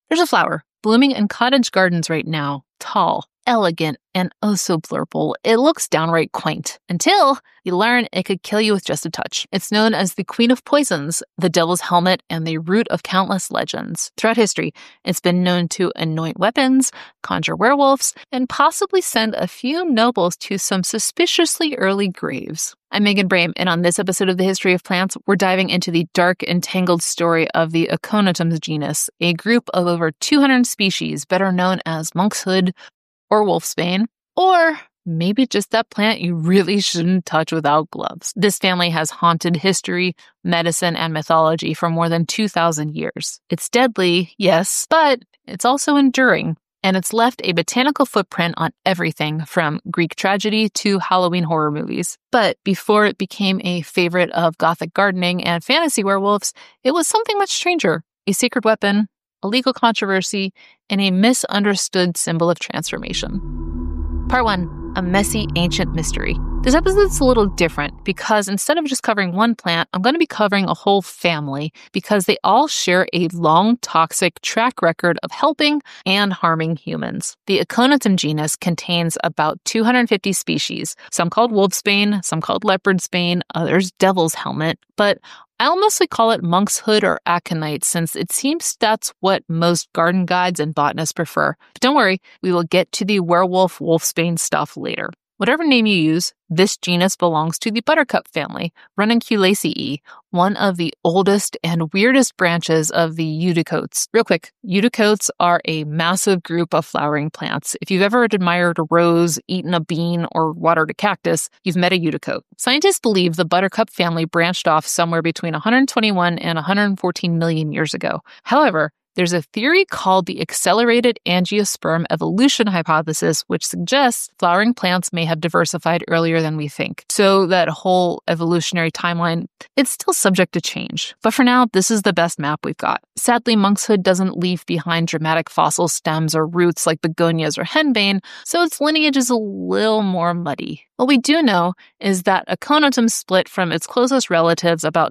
There's a flower blooming in cottage gardens right now, tall, elegant, and oh so blurple. It looks downright quaint until you learn it could kill you with just a touch. It's known as the Queen of Poisons, the Devil's Helmet, and the root of countless legends. Throughout history, it's been known to anoint weapons, conjure werewolves, and possibly send a few nobles to some suspiciously early graves. I'm Megan Brame, and on this episode of The History of Plants, we're diving into the dark and tangled story of the Aconitum genus, a group of over 200 species better known as monkshood or wolfsbane, or maybe just that plant you really shouldn't touch without gloves. This family has haunted history, medicine, and mythology for more than 2,000 years. It's deadly, yes, but it's also enduring. And it's left a botanical footprint on everything from Greek tragedy to Halloween horror movies. But before it became a favorite of Gothic gardening and fantasy werewolves, it was something much stranger, a secret weapon, a legal controversy, and a misunderstood symbol of transformation. Part 1, a messy ancient mystery. This episode's a little different because instead of just covering one plant, I'm going to be covering a whole family because they all share a long, toxic track record of helping and harming humans. The Aconitum genus contains about 250 species, some called wolfsbane, some called leopardsbane, others devil's helmet, but I'll mostly call it monkshood or aconite since it seems that's what most garden guides and botanists prefer. But don't worry, we will get to the werewolf wolfsbane stuff later. Whatever name you use, this genus belongs to the buttercup family, Ranunculaceae, one of the oldest and weirdest branches of the eudicoats. Real quick, eudicoats are a massive group of flowering plants. If you've ever admired a rose, eaten a bean, or watered a cactus, you've met a eudicoat. Scientists believe the buttercup family branched off somewhere between 121 and 114 million years ago. However, there's a theory called the accelerated angiosperm evolution hypothesis, which suggests flowering plants may have diversified earlier than we think. So that whole evolutionary timeline, it's still subject to change. But for now, this is the best map we've got. Sadly, monkshood doesn't leave behind dramatic fossil stems or roots like begonias or henbane, so its lineage is a little more muddy. What we do know is that Aconitum split from its closest relatives about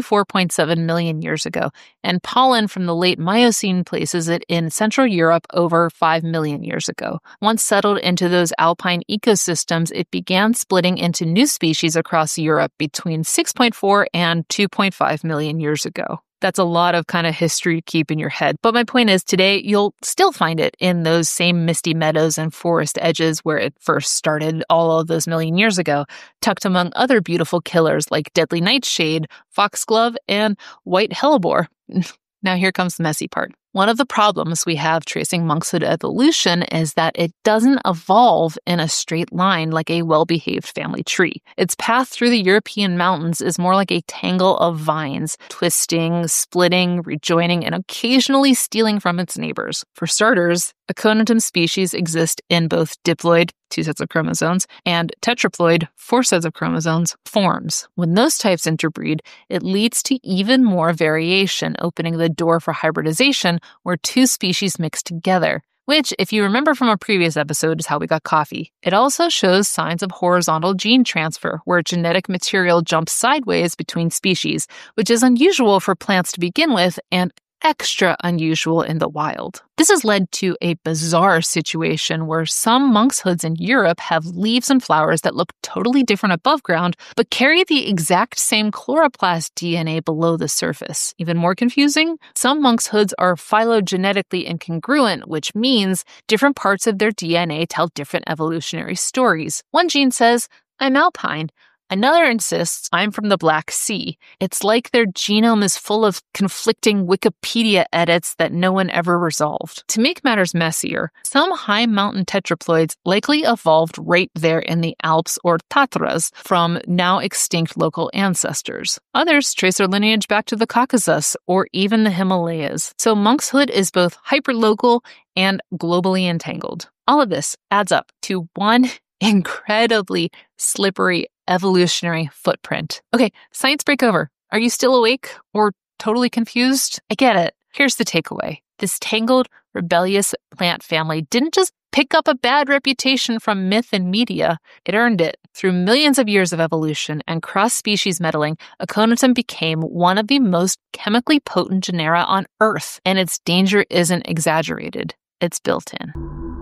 24.7 million years ago, and pollen from the late Miocene places it in Central Europe over 5 million years ago. Once settled into those alpine ecosystems, it began splitting into new species across Europe between 6.4 and 2.5 million years ago. That's a lot of kind of history to keep in your head. But my point is today, you'll still find it in those same misty meadows and forest edges where it first started all of those million years ago, tucked among other beautiful killers like deadly nightshade, foxglove, and white hellebore. Now here comes the messy part. One of the problems we have tracing monkshood evolution is that it doesn't evolve in a straight line like a well-behaved family tree. Its path through the European mountains is more like a tangle of vines, twisting, splitting, rejoining, and occasionally stealing from its neighbors. For starters, Aconitum species exist in both diploid, 2 sets of chromosomes, and tetraploid, 4 sets of chromosomes, forms. When those types interbreed, it leads to even more variation, opening the door for hybridization where 2 species mix together, which, if you remember from a previous episode, is how we got coffee. It also shows signs of horizontal gene transfer, where genetic material jumps sideways between species, which is unusual for plants to begin with and extra unusual in the wild. This has led to a bizarre situation where some monkshoods in Europe have leaves and flowers that look totally different above ground, but carry the exact same chloroplast DNA below the surface. Even more confusing, some monkshoods are phylogenetically incongruent, which means different parts of their DNA tell different evolutionary stories. One gene says, "I'm alpine." Another insists, "I'm from the Black Sea." It's like their genome is full of conflicting Wikipedia edits that no one ever resolved. To make matters messier, some high mountain tetraploids likely evolved right there in the Alps or Tatras from now extinct local ancestors. Others trace their lineage back to the Caucasus or even the Himalayas. So monkshood is both hyperlocal and globally entangled. All of this adds up to one incredibly slippery evolutionary footprint. Okay, science break over. Are you still awake or totally confused? I get it. Here's the takeaway. This tangled, rebellious plant family didn't just pick up a bad reputation from myth and media. It earned it. Through millions of years of evolution and cross-species meddling, Aconitum became one of the most chemically potent genera on Earth, and its danger isn't exaggerated. It's built in.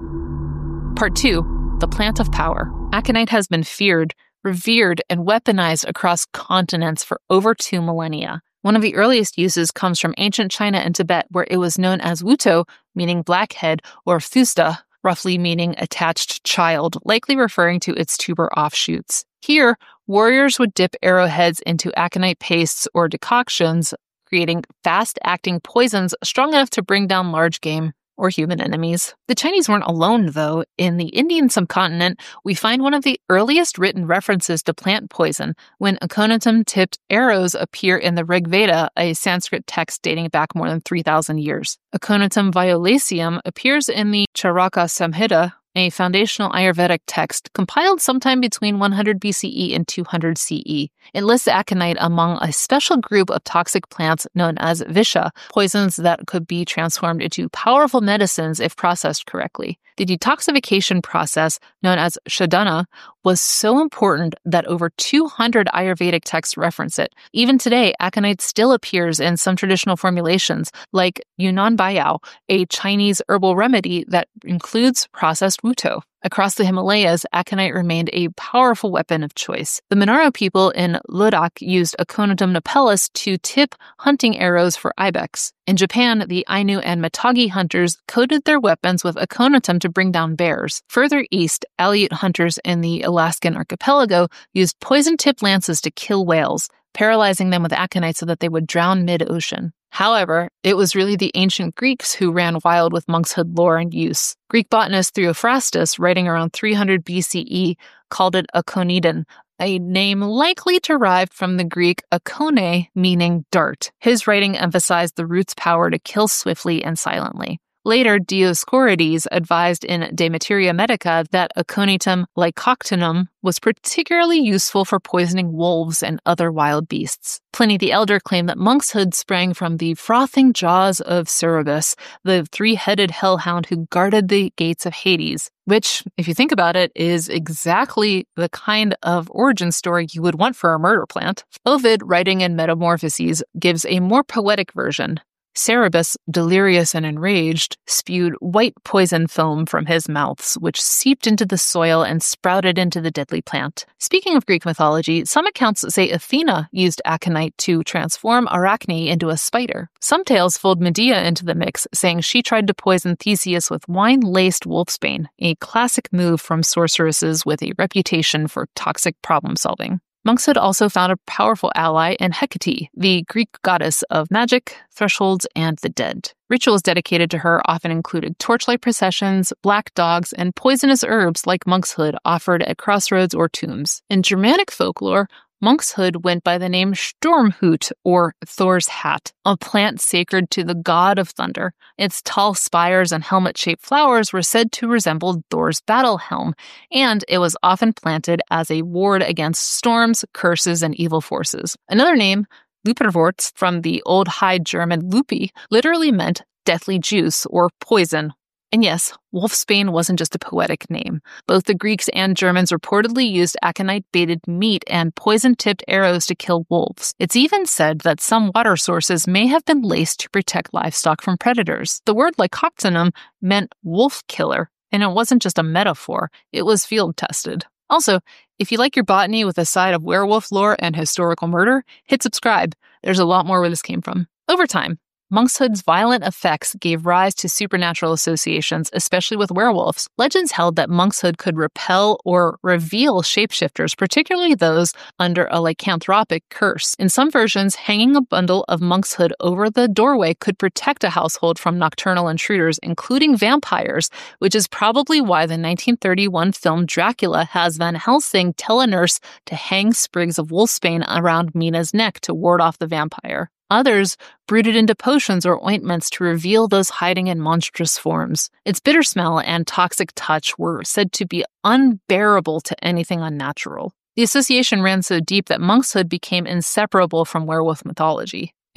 Part 2. The Plant of Power. Aconite has been feared, revered, and weaponized across continents for over 2 millennia. One of the earliest uses comes from ancient China and Tibet, where it was known as wuto, meaning blackhead, or fusta, roughly meaning attached child, likely referring to its tuber offshoots. Here, warriors would dip arrowheads into aconite pastes or decoctions, creating fast-acting poisons strong enough to bring down large game or human enemies. The Chinese weren't alone, though. In the Indian subcontinent, we find one of the earliest written references to plant poison when Aconitum-tipped arrows appear in the Rig Veda, a Sanskrit text dating back more than 3,000 years. Aconitum violaceum appears in the Charaka Samhita, a foundational Ayurvedic text compiled sometime between 100 BCE and 200 CE. It lists aconite among a special group of toxic plants known as visha, poisons that could be transformed into powerful medicines if processed correctly. The detoxification process, known as shodhana, was so important that over 200 Ayurvedic texts reference it. Even today, aconite still appears in some traditional formulations, like Yunnan Baiyao, a Chinese herbal remedy that includes processed wuto. Across the Himalayas, aconite remained a powerful weapon of choice. The Monaro people in Ladakh used Aconitum napellus to tip hunting arrows for ibex. In Japan, the Ainu and Matagi hunters coated their weapons with Aconitum to bring down bears. Further east, Aleut hunters in the Alaskan archipelago used poison-tipped lances to kill whales, paralyzing them with aconite so that they would drown mid-ocean. However, it was really the ancient Greeks who ran wild with monkshood lore and use. Greek botanist Theophrastus, writing around 300 BCE, called it aconidon, a name likely derived from the Greek akone, meaning dart. His writing emphasized the root's power to kill swiftly and silently. Later, Dioscorides advised in De Materia Medica that Aconitum lycoctonum was particularly useful for poisoning wolves and other wild beasts. Pliny the Elder claimed that monkshood sprang from the frothing jaws of Cerberus, the three-headed hellhound who guarded the gates of Hades, which, if you think about it, is exactly the kind of origin story you would want for a murder plant. Ovid, writing in Metamorphoses, gives a more poetic version. Cerberus, delirious and enraged, spewed white poison foam from his mouths, which seeped into the soil and sprouted into the deadly plant. Speaking of Greek mythology, some accounts say Athena used aconite to transform Arachne into a spider. Some tales fold Medea into the mix, saying she tried to poison Theseus with wine-laced wolfsbane, a classic move from sorceresses with a reputation for toxic problem-solving. Monkshood also found a powerful ally in Hecate, the Greek goddess of magic, thresholds, and the dead. Rituals dedicated to her often included torchlight processions, black dogs, and poisonous herbs like monkshood offered at crossroads or tombs. In Germanic folklore, monkshood went by the name Sturmhut, or Thor's hat, a plant sacred to the god of thunder. Its tall spires and helmet-shaped flowers were said to resemble Thor's battle helm, and it was often planted as a ward against storms, curses, and evil forces. Another name, Luperwurz, from the Old High German lupi, literally meant deathly juice or poison. And yes, wolfsbane wasn't just a poetic name. Both the Greeks and Germans reportedly used aconite-baited meat and poison-tipped arrows to kill wolves. It's even said that some water sources may have been laced to protect livestock from predators. The word lycoctonum meant wolf killer, and it wasn't just a metaphor, it was field-tested. Also, if you like your botany with a side of werewolf lore and historical murder, hit subscribe. There's a lot more where this came from. Over time, monkshood's violent effects gave rise to supernatural associations, especially with werewolves. Legends held that monkshood could repel or reveal shapeshifters, particularly those under a lycanthropic curse. In some versions, hanging a bundle of monkshood over the doorway could protect a household from nocturnal intruders, including vampires, which is probably why the 1931 film Dracula has Van Helsing tell a nurse to hang sprigs of wolfsbane around Mina's neck to ward off the vampire. Others brewed it into potions or ointments to reveal those hiding in monstrous forms. Its bitter smell and toxic touch were said to be unbearable to anything unnatural. The association ran so deep that monkshood became inseparable from werewolf mythology.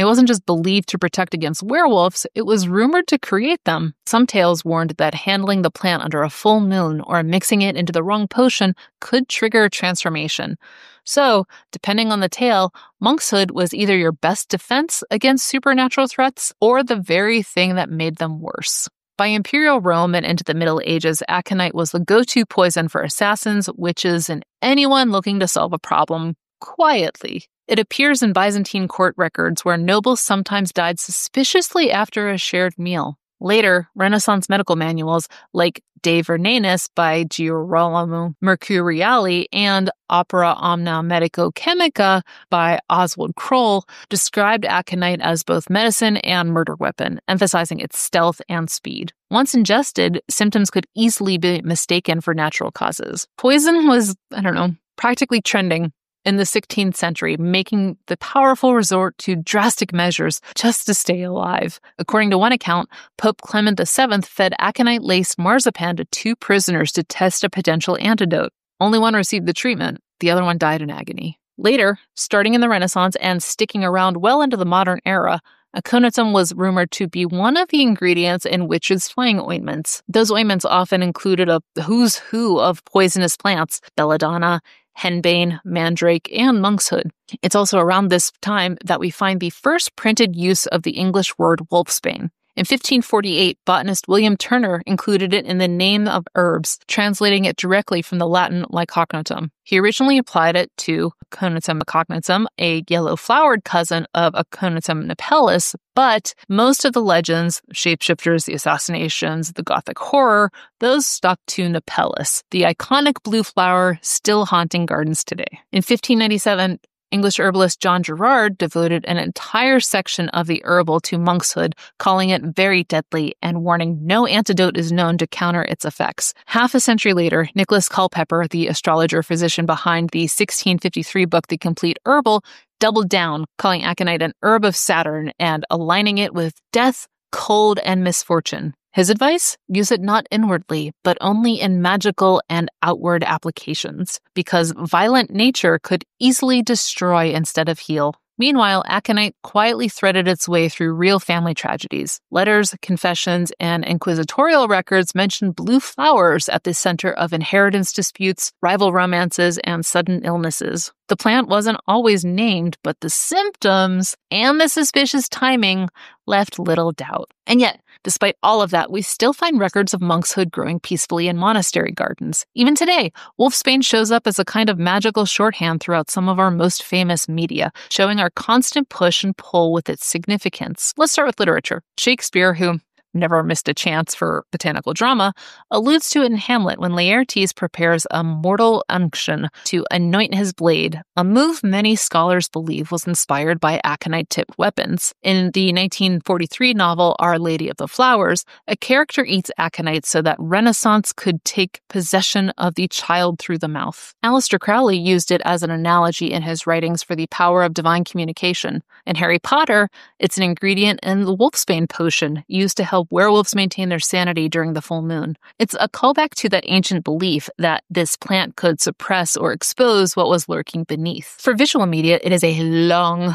It wasn't just believed to protect against werewolves, it was rumored to create them. Some tales warned that handling the plant under a full moon or mixing it into the wrong potion could trigger a transformation. So, depending on the tale, monkshood was either your best defense against supernatural threats or the very thing that made them worse. By Imperial Rome and into the Middle Ages, aconite was the go-to poison for assassins, witches, and anyone looking to solve a problem quietly. It appears in Byzantine court records where nobles sometimes died suspiciously after a shared meal. Later, Renaissance medical manuals like De Vernanis by Girolamo Mercuriali and Opera Omnia Medico-Chemica by Oswald Kroll described aconite as both medicine and murder weapon, emphasizing its stealth and speed. Once ingested, symptoms could easily be mistaken for natural causes. Poison was, practically trending in the 16th century, making the powerful resort to drastic measures just to stay alive. According to one account, Pope Clement VII fed aconite-laced marzipan to 2 prisoners to test a potential antidote. Only one received the treatment. The other one died in agony. Later, starting in the Renaissance and sticking around well into the modern era, aconitum was rumored to be one of the ingredients in witches' flaying ointments. Those ointments often included a who's who of poisonous plants: belladonna, henbane, mandrake, and monkshood. It's also around this time that we find the first printed use of the English word wolfsbane. In 1548, botanist William Turner included it in the name of herbs, translating it directly from the Latin lycognatum. He originally applied it to Aconitum macognatum, a yellow-flowered cousin of Aconitum napellus, but most of the legends, shapeshifters, the assassinations, the Gothic horror, those stuck to napellus, the iconic blue flower still haunting gardens today. In 1597, English herbalist John Gerard devoted an entire section of the herbal to monkshood, calling it very deadly and warning no antidote is known to counter its effects. Half a century later, Nicholas Culpeper, the astrologer-physician behind the 1653 book The Complete Herbal, doubled down, calling aconite an herb of Saturn and aligning it with death, cold, and misfortune. His advice? Use it not inwardly, but only in magical and outward applications, because violent nature could easily destroy instead of heal. Meanwhile, aconite quietly threaded its way through real family tragedies. Letters, confessions, and inquisitorial records mention blue flowers at the center of inheritance disputes, rival romances, and sudden illnesses. The plant wasn't always named, but the symptoms and the suspicious timing left little doubt. And yet, despite all of that, we still find records of monkshood growing peacefully in monastery gardens. Even today, wolfsbane shows up as a kind of magical shorthand throughout some of our most famous media, showing our constant push and pull with its significance. Let's start with literature. Shakespeare, who never missed a chance for botanical drama, alludes to it in Hamlet when Laertes prepares a mortal unction to anoint his blade, a move many scholars believe was inspired by aconite-tipped weapons. In the 1943 novel Our Lady of the Flowers, a character eats aconite so that Renaissance could take possession of the child through the mouth. Aleister Crowley used it as an analogy in his writings for the power of divine communication. In Harry Potter, it's an ingredient in the wolfsbane potion used to help werewolves maintain their sanity during the full moon. It's a callback to that ancient belief that this plant could suppress or expose what was lurking beneath. For visual media, it is a long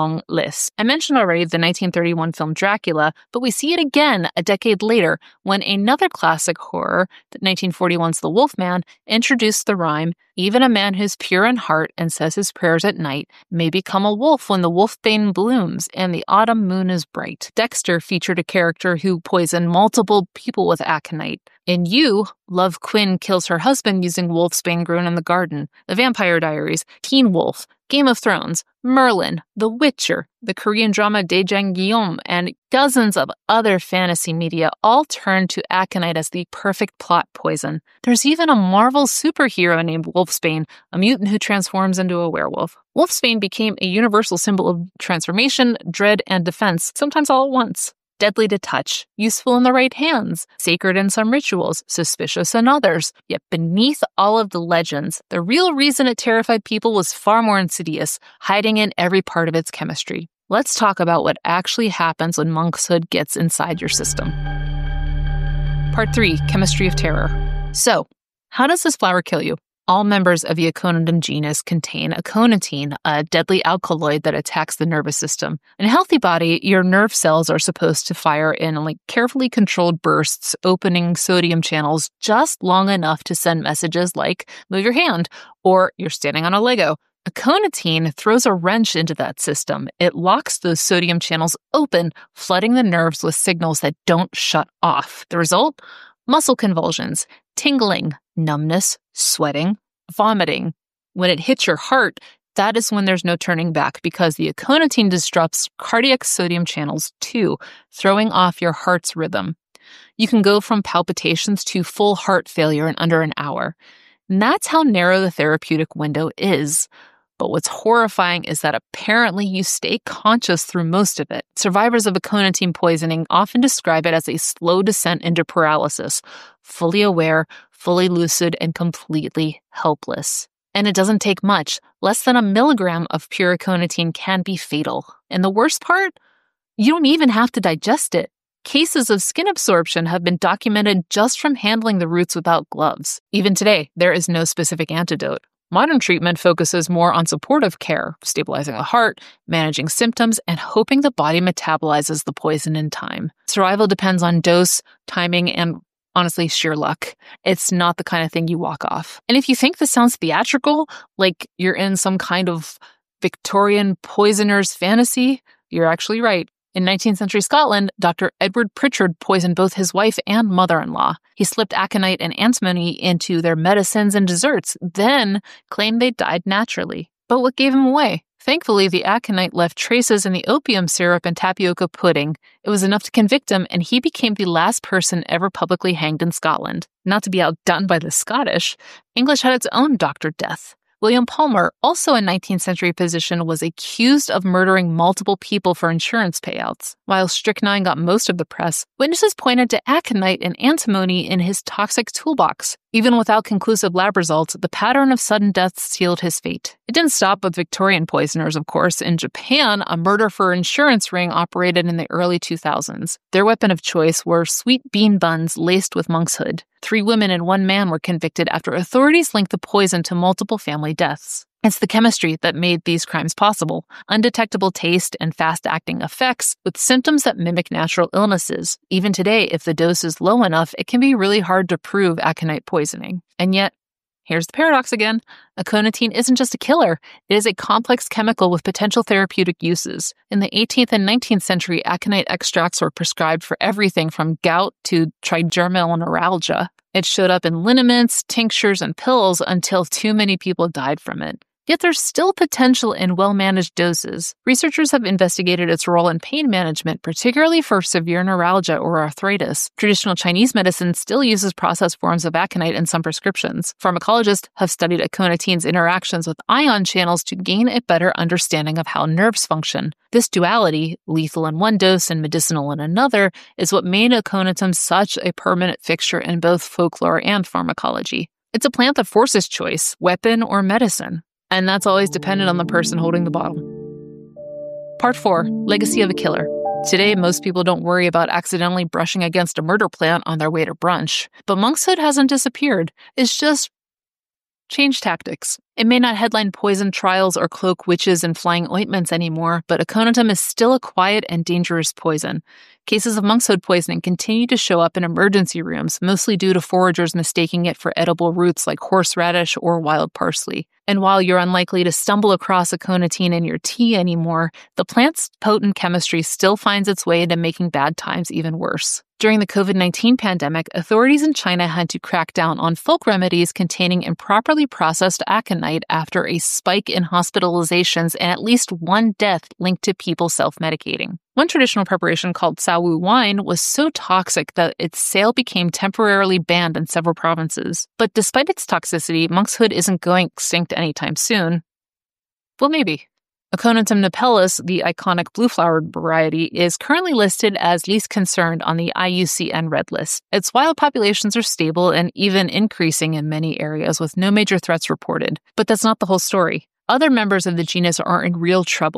list. I mentioned already the 1931 film Dracula, but we see it again a decade later when another classic horror, 1941's The Wolfman, introduced the rhyme, "Even a man who's pure in heart and says his prayers at night may become a wolf when the wolfbane blooms and the autumn moon is bright." Dexter featured a character who poisoned multiple people with aconite. In You, Love Quinn kills her husband using wolfsbane grown in the garden. The Vampire Diaries, Teen Wolf, Game of Thrones, Merlin, The Witcher, the Korean drama Daejang Guillaume, and dozens of other fantasy media all turn to aconite as the perfect plot poison. There's even a Marvel superhero named Wolfsbane, a mutant who transforms into a werewolf. Wolfsbane became a universal symbol of transformation, dread, and defense, sometimes all at once. Deadly to touch, useful in the right hands, sacred in some rituals, suspicious in others. Yet beneath all of the legends, the real reason it terrified people was far more insidious, hiding in every part of its chemistry. Let's talk about what actually happens when monkshood gets inside your system. Part 3, Chemistry of Terror. So, how does this flower kill you? All members of the Aconitum genus contain aconitine, a deadly alkaloid that attacks the nervous system. In a healthy body, your nerve cells are supposed to fire in carefully controlled bursts, opening sodium channels just long enough to send messages like, move your hand, or you're standing on a Lego. Aconitine throws a wrench into that system. It locks those sodium channels open, flooding the nerves with signals that don't shut off. The result? Muscle convulsions, tingling, numbness, sweating, vomiting. When it hits your heart, that is when there's no turning back because the aconitine disrupts cardiac sodium channels too, throwing off your heart's rhythm. You can go from palpitations to full heart failure in under an hour. And that's how narrow the therapeutic window is. But what's horrifying is that apparently you stay conscious through most of it. Survivors of aconitine poisoning often describe it as a slow descent into paralysis, fully aware, fully lucid, and completely helpless. And it doesn't take much. Less than 1 milligram of pure aconitine can be fatal. And the worst part? You don't even have to digest it. Cases of skin absorption have been documented just from handling the roots without gloves. Even today, there is no specific antidote. Modern treatment focuses more on supportive care, stabilizing the heart, managing symptoms, and hoping the body metabolizes the poison in time. Survival depends on dose, timing, and honestly, sheer luck. It's not the kind of thing you walk off. And if you think this sounds theatrical, like you're in some kind of Victorian poisoner's fantasy, you're actually right. In 19th century Scotland, Dr. Edward Pritchard poisoned both his wife and mother-in-law. He slipped aconite and antimony into their medicines and desserts, then claimed they died naturally. But what gave him away? Thankfully, the aconite left traces in the opium syrup and tapioca pudding. It was enough to convict him, and he became the last person ever publicly hanged in Scotland. Not to be outdone by the Scottish, English had its own Dr. Death. William Palmer, also a 19th century physician, was accused of murdering multiple people for insurance payouts. While strychnine got most of the press, witnesses pointed to aconite and antimony in his toxic toolbox. Even without conclusive lab results, the pattern of sudden deaths sealed his fate. It didn't stop with Victorian poisoners, of course. In Japan, a murder for insurance ring operated in the early 2000s. Their weapon of choice were sweet bean buns laced with monkshood. 3 women and 1 man were convicted after authorities linked the poison to multiple family deaths. It's the chemistry that made these crimes possible. Undetectable taste and fast-acting effects with symptoms that mimic natural illnesses. Even today, if the dose is low enough, it can be really hard to prove aconite poisoning. And yet, here's the paradox again. Aconitine isn't just a killer. It is a complex chemical with potential therapeutic uses. In the 18th and 19th century, aconite extracts were prescribed for everything from gout to trigeminal neuralgia. It showed up in liniments, tinctures, and pills until too many people died from it. Yet there's still potential in well-managed doses. Researchers have investigated its role in pain management, particularly for severe neuralgia or arthritis. Traditional Chinese medicine still uses processed forms of aconite in some prescriptions. Pharmacologists have studied aconitine's interactions with ion channels to gain a better understanding of how nerves function. This duality, lethal in one dose and medicinal in another, is what made aconitum such a permanent fixture in both folklore and pharmacology. It's a plant that forces choice, weapon or medicine. And that's always dependent on the person holding the bottle. Part 4, Legacy of a Killer. Today, most people don't worry about accidentally brushing against a murder plant on their way to brunch. But monkshood hasn't disappeared. It's just changed tactics. It may not headline poison trials or cloak witches in flying ointments anymore, but aconitum is still a quiet and dangerous poison. Cases of monkshood poisoning continue to show up in emergency rooms, mostly due to foragers mistaking it for edible roots like horseradish or wild parsley. And while you're unlikely to stumble across aconitine in your tea anymore, the plant's potent chemistry still finds its way into making bad times even worse. During the COVID-19 pandemic, authorities in China had to crack down on folk remedies containing improperly processed aconite after a spike in hospitalizations and at least 1 death linked to people self-medicating. One traditional preparation called Sawu wine was so toxic that its sale became temporarily banned in several provinces. But despite its toxicity, monkshood isn't going extinct anytime soon. Well, maybe. Aconitum napellus, the iconic blue-flowered variety, is currently listed as least concerned on the IUCN Red List. Its wild populations are stable and even increasing in many areas with no major threats reported. But that's not the whole story. Other members of the genus are in real trouble.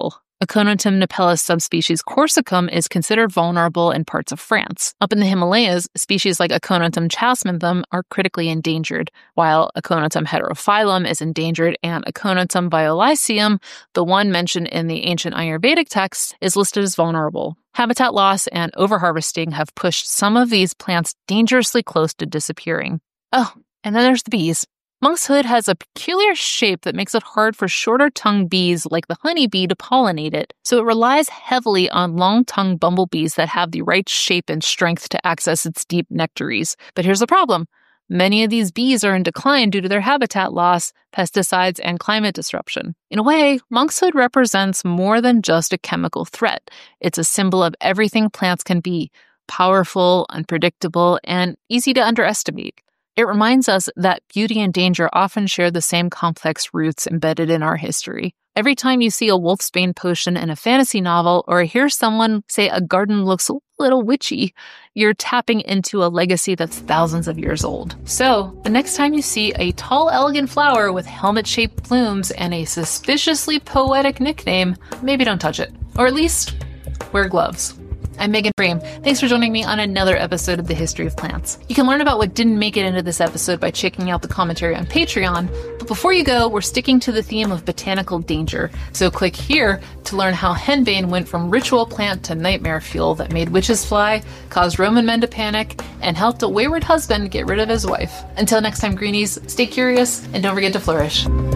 Aconitum napellus subspecies corsicum is considered vulnerable in parts of France. Up in the Himalayas, species like Aconitum chasmanthem are critically endangered, while Aconitum heterophyllum is endangered and Aconitum violaceum, the one mentioned in the ancient Ayurvedic texts, is listed as vulnerable. Habitat loss and overharvesting have pushed some of these plants dangerously close to disappearing. Oh, and then there's the bees. Monkshood has a peculiar shape that makes it hard for shorter-tongued bees like the honeybee to pollinate it, so it relies heavily on long-tongued bumblebees that have the right shape and strength to access its deep nectaries. But here's the problem. Many of these bees are in decline due to their habitat loss, pesticides, and climate disruption. In a way, monkshood represents more than just a chemical threat. It's a symbol of everything plants can be: powerful, unpredictable, and easy to underestimate. It reminds us that beauty and danger often share the same complex roots embedded in our history. Every time you see a wolfsbane potion in a fantasy novel or hear someone say a garden looks a little witchy, you're tapping into a legacy that's thousands of years old. So, the next time you see a tall, elegant flower with helmet-shaped plumes and a suspiciously poetic nickname, maybe don't touch it. Or at least, wear gloves. I'm Megan Frame. Thanks for joining me on another episode of The History of Plants. You can learn about what didn't make it into this episode by checking out the commentary on Patreon, but before you go, we're sticking to the theme of botanical danger, so click here to learn how henbane went from ritual plant to nightmare fuel that made witches fly, caused Roman men to panic, and helped a wayward husband get rid of his wife. Until next time, greenies, stay curious and don't forget to flourish.